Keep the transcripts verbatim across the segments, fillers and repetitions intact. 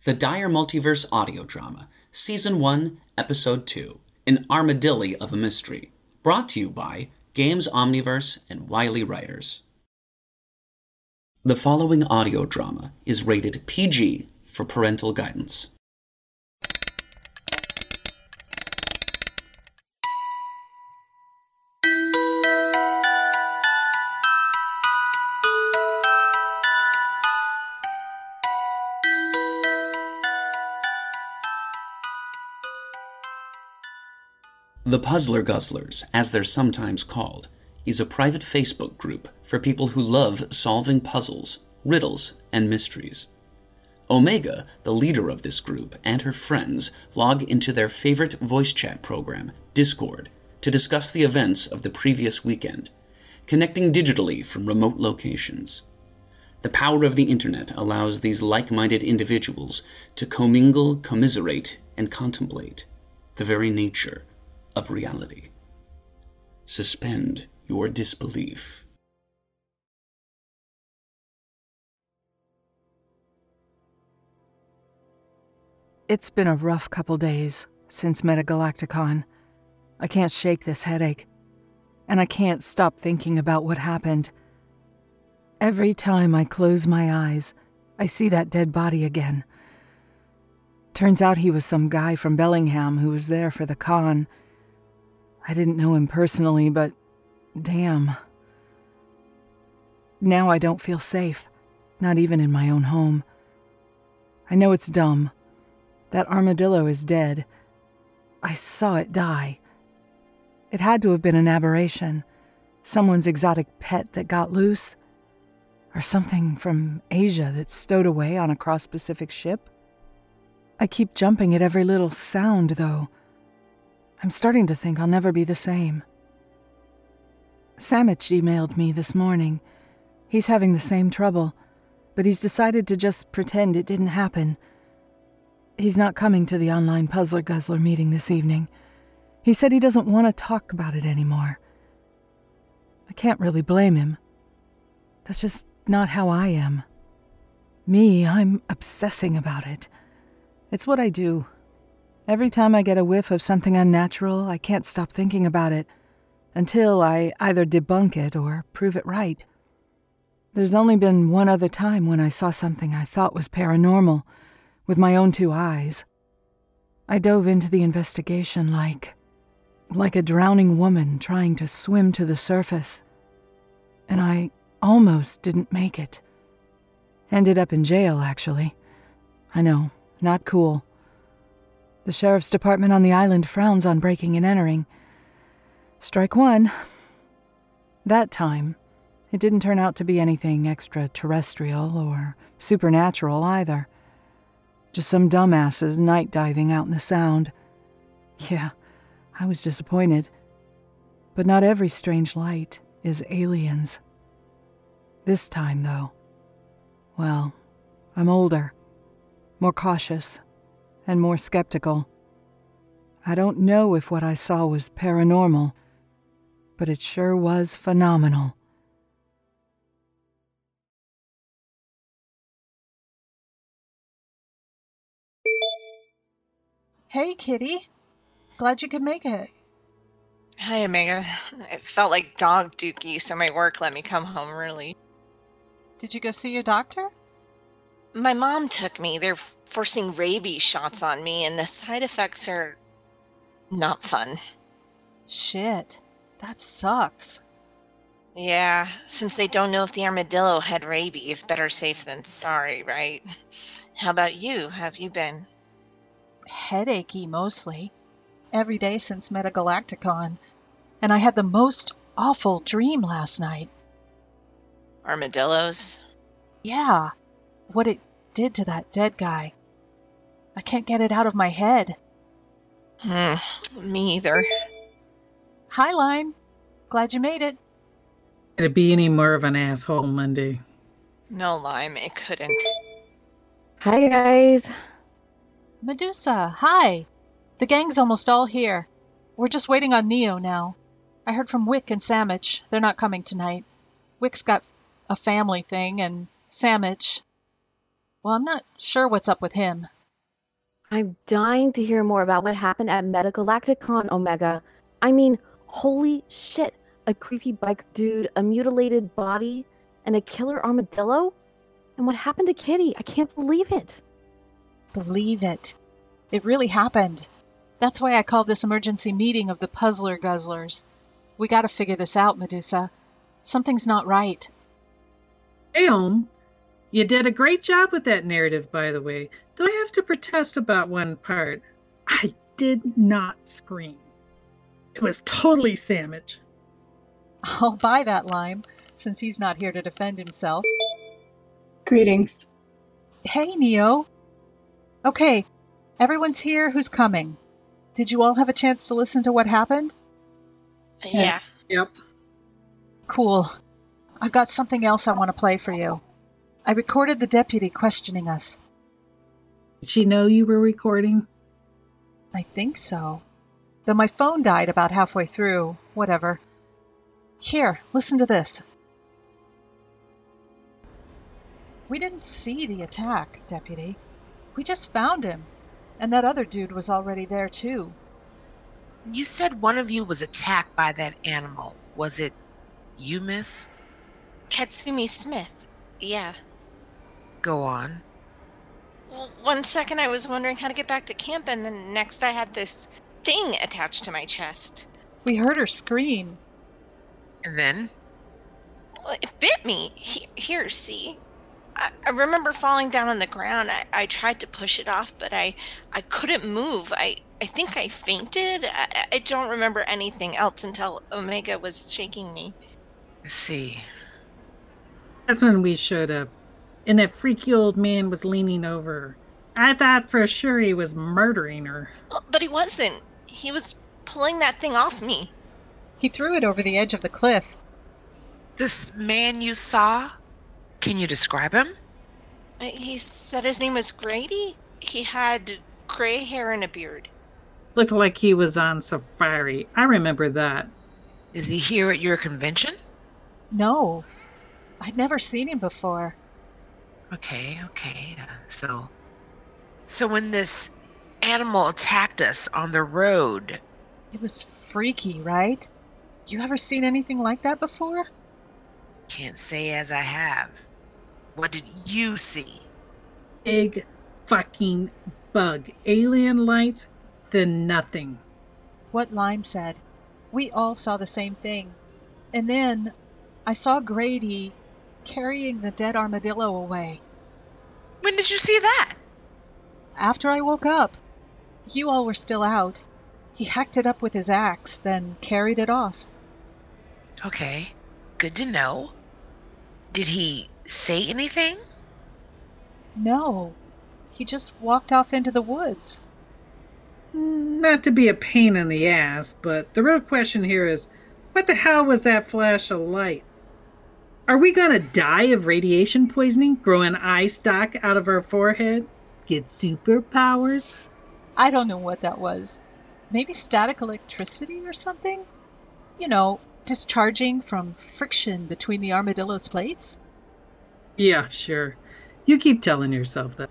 The Dire Multiverse audio drama, Season one, Episode two, An Armadillo of a Mystery, brought to you by Games Omniverse and Wiley Writers. The following audio drama is rated P G for parental guidance. The Puzzler Guzzlers, as they're sometimes called, is a private Facebook group for people who love solving puzzles, riddles, and mysteries. Omega, the leader of this group, and her friends log into their favorite voice chat program, Discord, to discuss the events of the previous weekend, connecting digitally from remote locations. The power of the internet allows these like-minded individuals to commingle, commiserate, and contemplate the very nature of reality. Suspend your disbelief. It's been a rough couple days since Metagalacticon. I can't shake this headache, and I can't stop thinking about what happened. Every time I close my eyes, I see that dead body again. Turns out he was some guy from Bellingham who was there for the con. I didn't know him personally, but damn. Now I don't feel safe, not even in my own home. I know it's dumb. That armadillo is dead. I saw it die. It had to have been an aberration, someone's exotic pet that got loose, or something from Asia that's stowed away on a cross-Pacific ship. I keep jumping at every little sound, though. I'm starting to think I'll never be the same. Samich emailed me this morning. He's having the same trouble, but he's decided to just pretend it didn't happen. He's not coming to the online Puzzler Guzzler meeting this evening. He said he doesn't want to talk about it anymore. I can't really blame him. That's just not how I am. Me, I'm obsessing about it. It's what I do. Every time I get a whiff of something unnatural, I can't stop thinking about it until I either debunk it or prove it right. There's only been one other time when I saw something I thought was paranormal with my own two eyes. I dove into the investigation like, like a drowning woman trying to swim to the surface. And I almost didn't make it. Ended up in jail, actually. I know, not cool. The sheriff's department on the island frowns on breaking and entering. Strike one. That time, it didn't turn out to be anything extraterrestrial or supernatural either. Just some dumbasses night diving out in the Sound. Yeah, I was disappointed. But not every strange light is aliens. This time, though, well, I'm older, more cautious, and more skeptical. I don't know if what I saw was paranormal, but it sure was phenomenal. Hey, Kitty. Glad you could make it. Hi, Omega. It felt like dog dookie, so my work let me come home early. Did you go see your doctor? My mom took me. They're forcing rabies shots on me, and the side effects are not fun. Shit. That sucks. Yeah, since they don't know if the armadillo had rabies, better safe than sorry, right? How about you? Have you been? Headachy, mostly. Every day since Metagalacticon. And I had the most awful dream last night. Armadillos? Yeah. What it did to that dead guy. I can't get it out of my head. Hmm, me either. Hi, Lime. Glad you made it. Could it be any more of an asshole Monday? No, Lime, it couldn't. Hi, guys. Medusa, hi. The gang's almost all here. We're just waiting on Neo now. I heard from Wick and Samich. They're not coming tonight. Wick's got a family thing, and Samich, well, I'm not sure what's up with him. I'm dying to hear more about what happened at Metagalacticon, Omega. I mean, holy shit. A creepy bike dude, a mutilated body, and a killer armadillo? And what happened to Kitty? I can't believe it. Believe it. It really happened. That's why I called this emergency meeting of the Puzzler Guzzlers. We gotta figure this out, Medusa. Something's not right. Hey, Om. You did a great job with that narrative, by the way. Though I have to protest about one part. I did not scream. It was totally Sandwich. I'll buy that, Lime, since he's not here to defend himself. Greetings. Hey, Neo. Okay, everyone's here who's coming. Did you all have a chance to listen to what happened? Yeah. Yep. Cool. I've got something else I want to play for you. I recorded the deputy questioning us. Did she know you were recording? I think so. Though my phone died about halfway through. Whatever. Here, listen to this. We didn't see the attack, Deputy. We just found him. And that other dude was already there, too. You said one of you was attacked by that animal. Was it you, miss? Katsumi Smith. Yeah. Go on. Well, one second I was wondering how to get back to camp, and then next I had this thing attached to my chest. We heard her scream. And then? Well, it bit me. He- Here, see? I, I remember falling down on the ground. I, I tried to push it off, but I, I couldn't move. I, I think I fainted. I, I don't remember anything else until Omega was shaking me. Let's see. That's when we showed up. And that freaky old man was leaning over her. I thought for sure he was murdering her. Well, but he wasn't. He was pulling that thing off me. He threw it over the edge of the cliff. This man you saw? Can you describe him? He said his name was Grady. He had gray hair and a beard. Looked like he was on safari. I remember that. Is he here at your convention? No. I'd never seen him before. Okay, okay. Uh, so, so when this animal attacked us on the road... It was freaky, right? You ever seen anything like that before? Can't say as I have. What did you see? Big fucking bug. Alien lights, then nothing. What Lime said. We all saw the same thing. And then I saw Grady carrying the dead armadillo away. When did you see that? After I woke up. You all were still out. He hacked it up with his axe, then carried it off. Okay, good to know. Did he say anything? No. He just walked off into the woods. Not to be a pain in the ass, but the real question here is, what the hell was that flash of light? Are we gonna die of radiation poisoning, grow an eye stalk out of our forehead, get superpowers? I don't know what that was. Maybe static electricity or something? You know, discharging from friction between the armadillo's plates? Yeah, sure. You keep telling yourself that.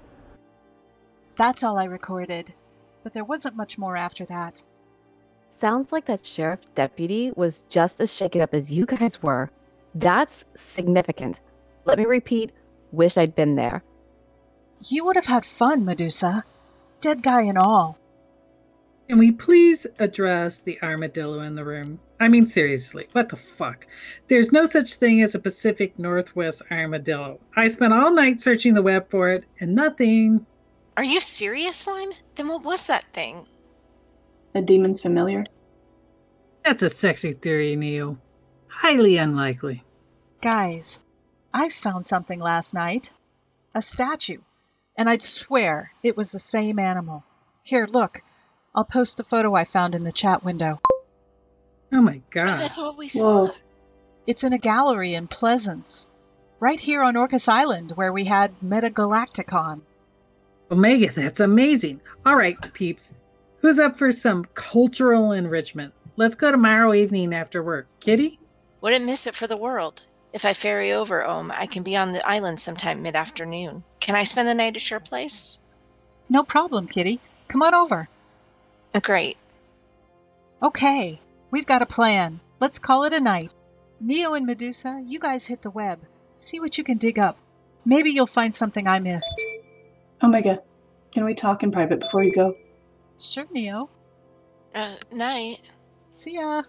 That's all I recorded. But there wasn't much more after that. Sounds like that sheriff deputy was just as shaken up as you guys were. That's significant. Let me repeat, wish I'd been there. You would have had fun, Medusa. Dead guy and all. Can we please address the armadillo in the room? I mean, seriously, what the fuck? There's no such thing as a Pacific Northwest armadillo. I spent all night searching the web for it, and nothing. Are you serious, Slime? Then what was that thing? A demon's familiar? That's a sexy theory, Neo. Highly unlikely. Guys, I found something last night. A statue. And I'd swear it was the same animal. Here, look. I'll post the photo I found in the chat window. Oh my Oh, god. that's what we saw. Whoa. It's in a gallery in Pleasance. Right here on Orcas Island, where we had Metagalacticon. Omega, that's amazing. All right, peeps. Who's up for some cultural enrichment? Let's go tomorrow evening after work. Kitty? Wouldn't miss it for the world. If I ferry over, Ohm, I can be on the island sometime mid-afternoon. Can I spend the night at your place? No problem, Kitty. Come on over. Great. Okay, we've got a plan. Let's call it a night. Neo and Medusa, you guys hit the web. See what you can dig up. Maybe you'll find something I missed. Omega, can we talk in private before you go? Sure, Neo. Uh, night. See ya.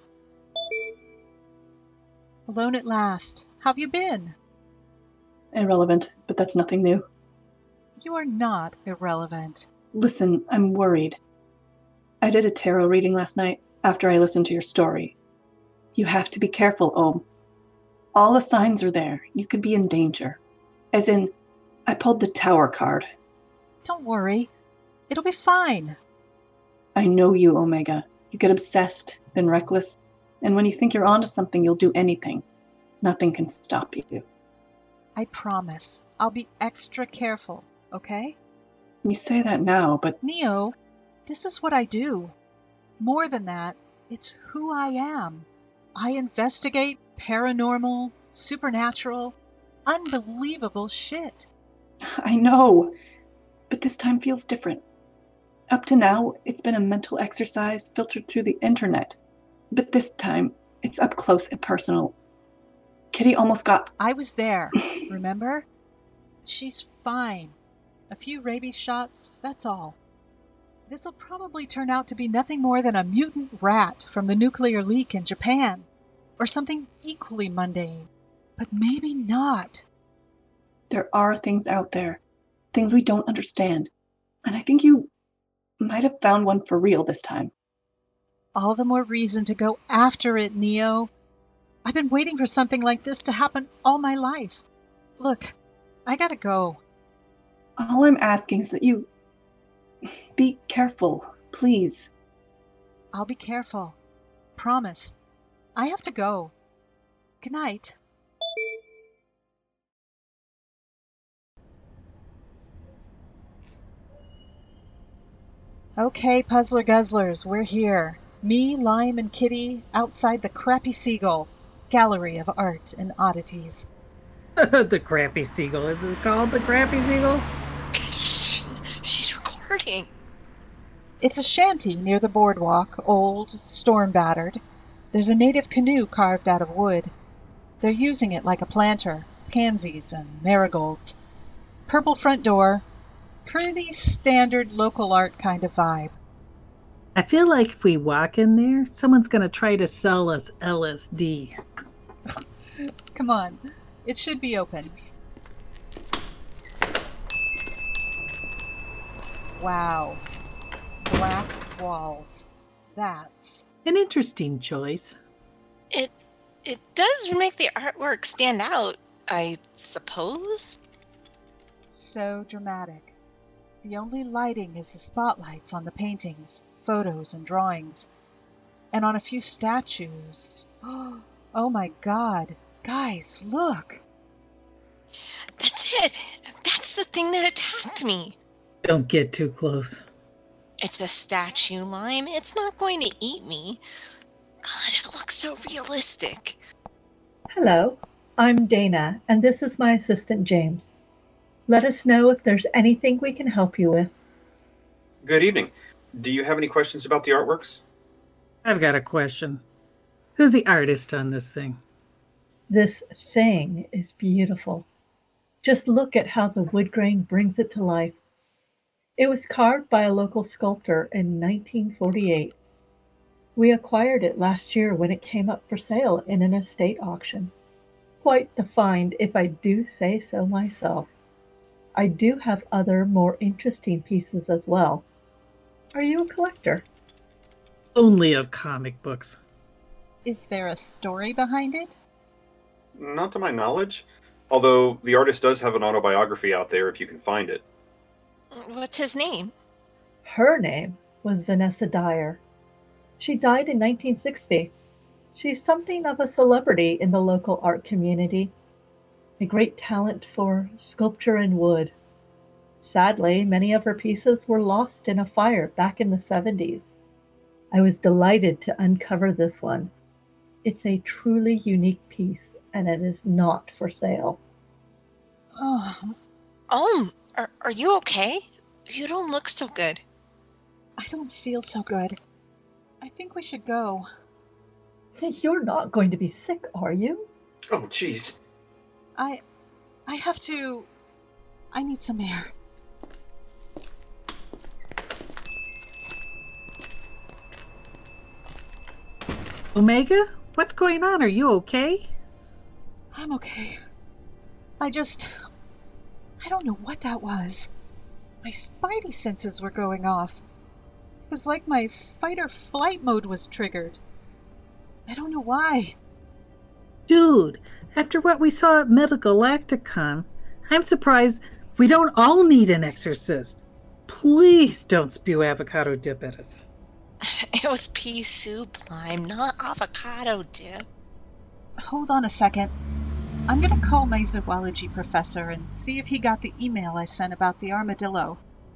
Alone at last. How've you been? Irrelevant, but that's nothing new. You are not irrelevant. Listen, I'm worried. I did a tarot reading last night after I listened to your story. You have to be careful, Om. All the signs are there. You could be in danger. As in, I pulled the Tower card. Don't worry. It'll be fine. I know you, Omega. You get obsessed, then reckless, and when you think you're onto something, you'll do anything. Nothing can stop you. I promise. I'll be extra careful, okay? You say that now, but Neo, this is what I do. More than that, it's who I am. I investigate paranormal, supernatural, unbelievable shit. I know. But this time feels different. Up to now, it's been a mental exercise filtered through the internet. But this time, it's up close and personal. Kitty almost got... I was there, remember? She's fine. A few rabies shots, that's all. This'll probably turn out to be nothing more than a mutant rat from the nuclear leak in Japan, or something equally mundane. But maybe not. There are things out there, things we don't understand. And I think you might have found one for real this time. All the more reason to go after it, Neo. I've been waiting for something like this to happen all my life. Look, I gotta go. All I'm asking is that you be careful, please. I'll be careful. Promise. I have to go. Good night. Okay, Puzzler Guzzlers, we're here. Me, Lime, and Kitty outside the Crappy Seagull Gallery of Art and Oddities. The Crappy Seagull. Is it called the Crappy Seagull? She's recording. It's a shanty near the boardwalk, old, storm-battered. There's a native canoe carved out of wood. They're using it like a planter, pansies and marigolds. Purple front door. Pretty standard local art kind of vibe. I feel like if we walk in there, someone's going to try to sell us L S D. Come on, it should be open. Wow. Black walls. That's... An interesting choice. It it does make the artwork stand out, I suppose. So dramatic. The only lighting is the spotlights on the paintings, photos, and drawings. And on a few statues. Oh my God. Guys, look. That's it. That's the thing that attacked me. Don't get too close. It's a statue, Lime. It's not going to eat me. God, it looks so realistic. Hello, I'm Dana, and this is my assistant James. Let us know if there's anything we can help you with. Good evening. Do you have any questions about the artworks? I've got a question. Who's the artist on this thing? This thing is beautiful. Just look at how the wood grain brings it to life. It was carved by a local sculptor in nineteen forty-eight. We acquired it last year when it came up for sale in an estate auction. Quite the find, if I do say so myself. I do have other more interesting pieces as well. Are you a collector? Only of comic books. Is there a story behind it? Not to my knowledge, although the artist does have an autobiography out there if you can find it. What's his name? Her name was Vanessa Dyer. She died in nineteen sixty. She's something of a celebrity in the local art community. A great talent for sculpture in wood. Sadly, many of her pieces were lost in a fire back in the seventies. I was delighted to uncover this one. It's a truly unique piece, and it is not for sale. Oh, Um, are, are you okay? You don't look so good. I don't feel so good. I think we should go. You're not going to be sick, are you? Oh, jeez. I... I have to... I need some air. Omega? What's going on? Are you okay? I'm okay. I just... I don't know what that was. My spidey senses were going off. It was like my fight-or-flight mode was triggered. I don't know why. Dude, after what we saw at Metagalacticon, I'm surprised we don't all need an exorcist. Please don't spew avocado dip at us. It was pea soup, Lime, not avocado dip. Hold on a second. I'm going to call my zoology professor and see if he got the email I sent about the armadillo.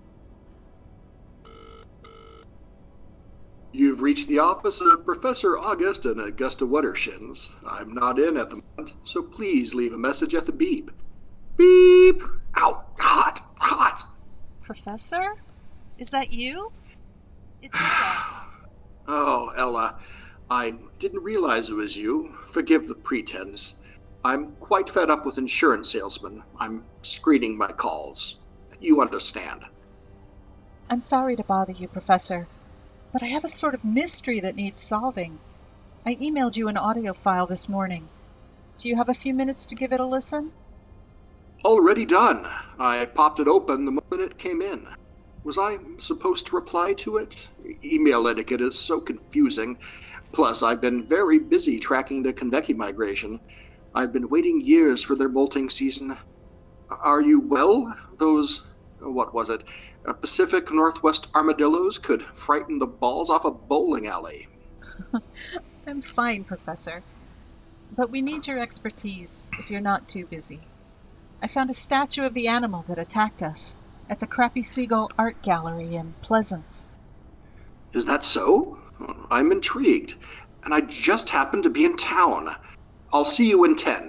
You've reached the office of Professor August and Augusta Wuttershins. I'm not in at the moment, so please leave a message at the beep. Beep! Ow! Hot! Hot! Professor? Is that you? It's Ella. Oh, Ella. I didn't realize it was you. Forgive the pretense. I'm quite fed up with insurance salesmen. I'm screening my calls. You understand. I'm sorry to bother you, Professor, but I have a sort of mystery that needs solving. I emailed you an audio file this morning. Do you have a few minutes to give it a listen? Already done. I popped it open the moment it came in. Was I supposed to reply to it? Email etiquette is so confusing. Plus, I've been very busy tracking the Konveki migration. I've been waiting years for their molting season. Are you well? Those, what was it, uh, Pacific Northwest armadillos could frighten the balls off a bowling alley. I'm fine, Professor. But we need your expertise if you're not too busy. I found a statue of the animal that attacked us at the Crappy Seagull Art Gallery in Pleasance. Is that so? I'm intrigued, and I just happened to be in town. I'll see you in ten.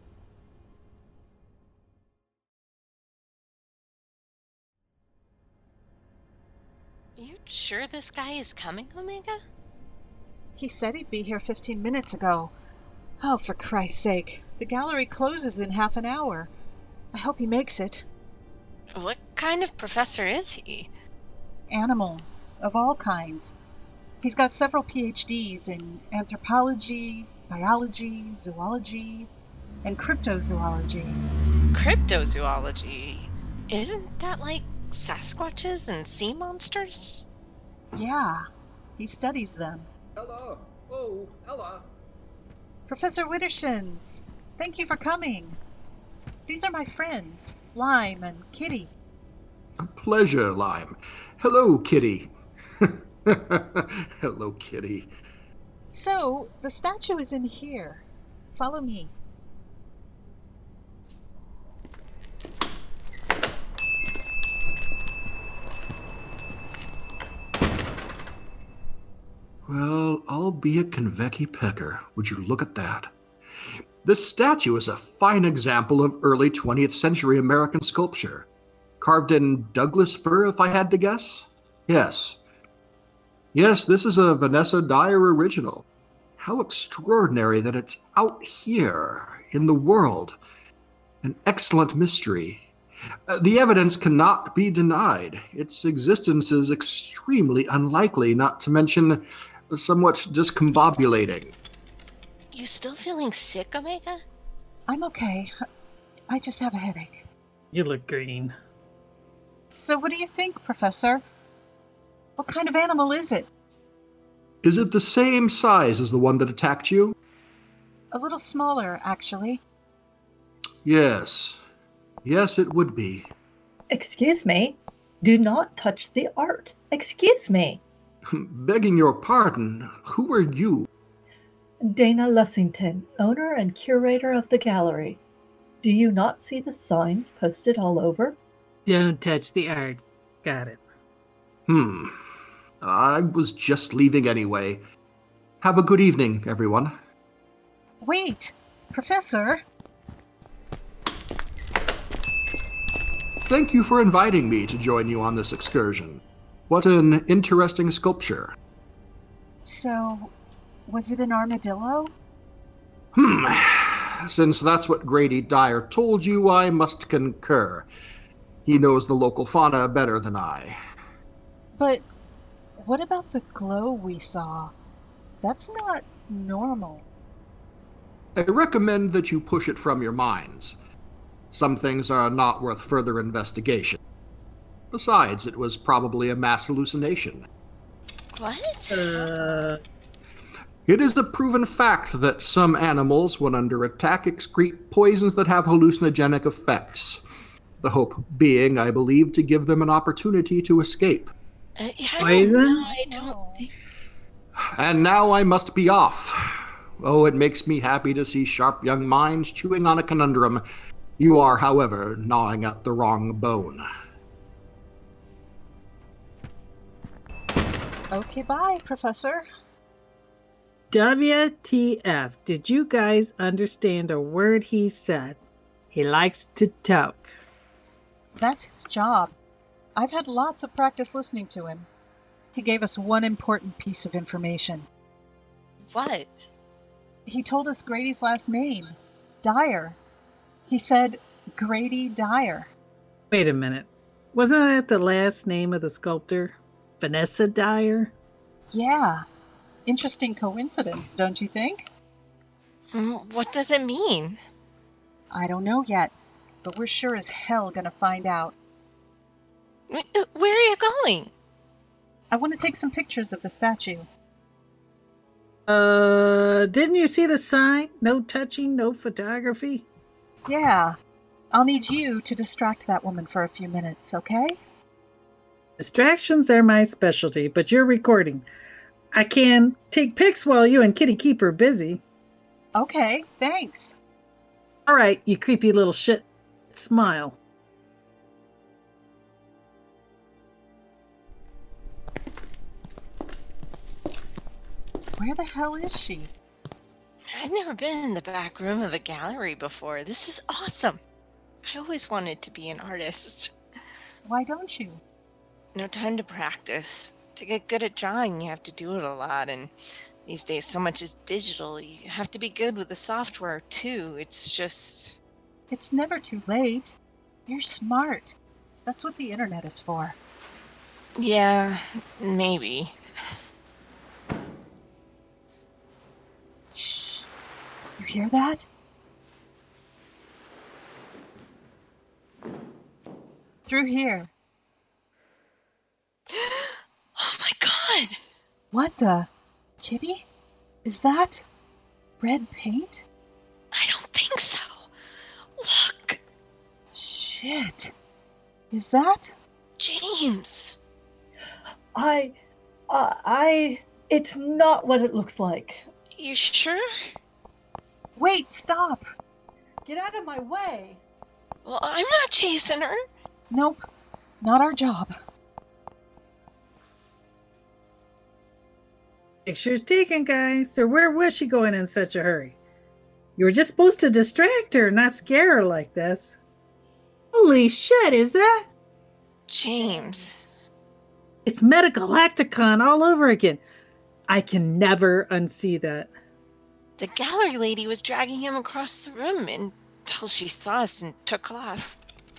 You sure this guy is coming, Omega? He said he'd be here fifteen minutes ago. Oh, for Christ's sake. The gallery closes in half an hour. I hope he makes it. What kind of professor is he? Animals, of all kinds. He's got several P H Ds in anthropology, biology, zoology, and cryptozoology. Cryptozoology? Isn't that like Sasquatches and sea monsters? Yeah, he studies them. Ella! Oh, Ella! Professor Wittershins, thank you for coming. These are my friends, Lime and Kitty. A pleasure, Lime. Hello, Kitty. Hello, Kitty. So, the statue is in here. Follow me. Well, I'll be a Konveki pecker. Would you look at that? This statue is a fine example of early twentieth century American sculpture. Carved in Douglas fir, if I had to guess? Yes. Yes, this is a Vanessa Dyer original. How extraordinary that it's out here in the world. An excellent mystery. Uh, the evidence cannot be denied. Its existence is extremely unlikely, not to mention somewhat discombobulating. You still feeling sick, Omega? I'm okay. I just have a headache. You look green. So what do you think, Professor? What kind of animal is it? Is it the same size as the one that attacked you? A little smaller, actually. Yes. Yes, it would be. Excuse me. Do not touch the art. Excuse me. Begging your pardon, who are you? Dana Lussington, owner and curator of the gallery. Do you not see the signs posted all over? Don't touch the art. Got it. Hmm. I was just leaving anyway. Have a good evening, everyone. Wait, Professor. thank you for inviting me to join you on this excursion. What an interesting sculpture. So, was it an armadillo? Hmm. Since that's what Grady Dyer told you, I must concur. He knows the local fauna better than I. But what about the glow we saw? That's not normal. I recommend that you push it from your minds. Some things are not worth further investigation. Besides, it was probably a mass hallucination. What? Uh... It is a proven fact that some animals, when under attack, excrete poisons that have hallucinogenic effects. The hope being, I believe, to give them an opportunity to escape. Uh, I Poison? don't know. I don't think... And now I must be off. Oh, it makes me happy to see sharp young minds chewing on a conundrum. You are, however, gnawing at the wrong bone. Okay, bye, Professor. W T F, did you guys understand a word he said? He likes to talk. That's his job. I've had lots of practice listening to him. He gave us one important piece of information. What? He told us Grady's last name, Dyer. He said Grady Dyer. Wait a minute. Wasn't that the last name of the sculptor? Vanessa Dyer? Yeah. Interesting coincidence, don't you think? What does it mean? I don't know yet, but we're sure as hell gonna find out. Where are you going? I want to take some pictures of the statue. Uh, didn't you see the sign? No touching, no photography? Yeah. I'll need you to distract that woman for a few minutes, okay? Distractions are my specialty, but you're recording. I can take pics while you and Kitty keep her busy. Okay, thanks. All right, you creepy little shit. Smile. Where the hell is she? I've never been in the back room of a gallery before. This is awesome. I always wanted to be an artist. Why don't you? No time to practice. To get good at drawing, you have to do it a lot, and these days so much is digital. You have to be good with the software, too. It's just... It's never too late. You're smart. That's what the internet is for. Yeah, maybe. Shh. You hear that? Through here. Oh my god! What the? Kitty? Is that red paint? I don't think so. Look! Shit. Is that? James! I... Uh, I... It's not what it looks like. You sure? Wait, stop! Get out of my way! Well, I'm not chasing her. Nope. Not our job. Pictures taken, guys. So where was she going in such a hurry? You were just supposed to distract her, not scare her like this. Holy shit, is that? James. It's Metagalacticon all over again. I can never unsee that. The gallery lady was dragging him across the room until she saw us and took off.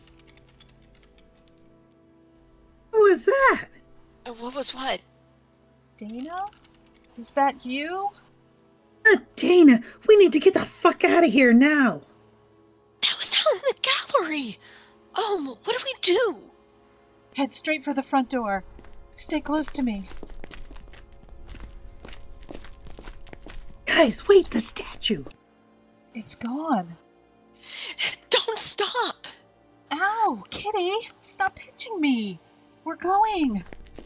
Who was that? What was what? Dana? Is that you? Uh, Dana, we need to get the fuck out of here now. That was out in the gallery. Oh, what do we do? Head straight for the front door. Stay close to me. Guys, wait, the statue. It's gone. Don't stop. Ow, Kitty, stop pinching me. We're going.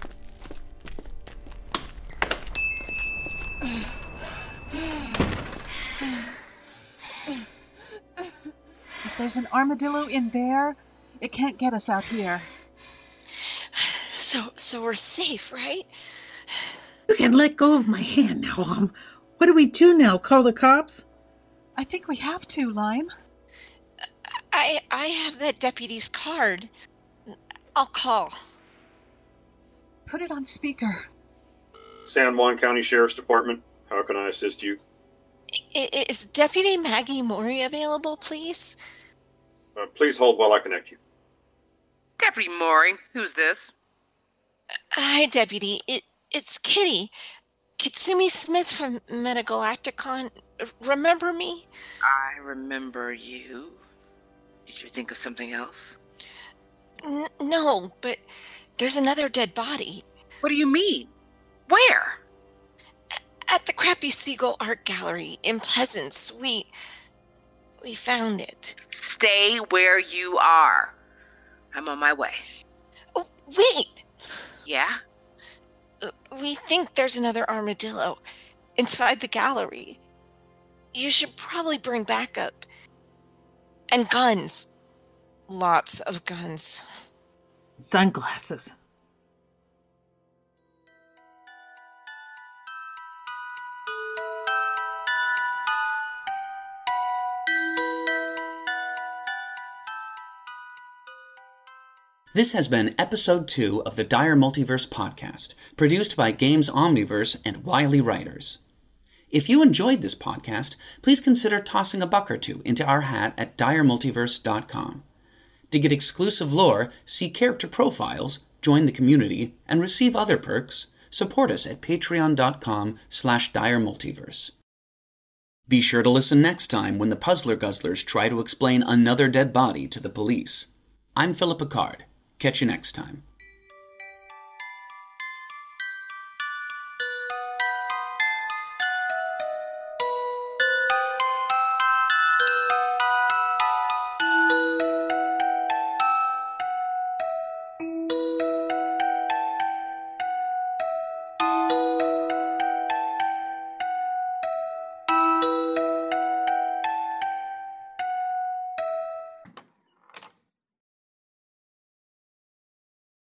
If there's an armadillo in there, it can't get us out here. So, so we're safe, right? You can let go of my hand now, um. What do we do now? Call the cops? I think we have to, Lime. I I have that deputy's card. I'll call. Put it on speaker. San Juan County Sheriff's Department. How can I assist you? I- Is Deputy Maggie Mori available, please? Uh, please hold while I connect you. Deputy Mori, who's this? Hi, Deputy. It, it's Kitty. Kitsumi Smith from Metagalacticon. Remember me? I remember you. Did you think of something else? N- no, but there's another dead body. What do you mean? Where? At the Crappy Seagull Art Gallery in Pleasance. We... we found it. Stay where you are. I'm on my way. Oh, wait! Yeah? Uh, we think there's another armadillo inside the gallery. You should probably bring backup. And guns. Lots of guns. Sunglasses. This has been episode two of the Dire Multiverse podcast, produced by Games Omniverse and Wiley Writers. If you enjoyed this podcast, please consider tossing a buck or two into our hat at dire multiverse dot com. To get exclusive lore, see character profiles, join the community, and receive other perks, support us at patreon dot com slash dire multiverse. Be sure to listen next time when the Puzzler Guzzlers try to explain another dead body to the police. I'm Philip Picard. Catch you next time.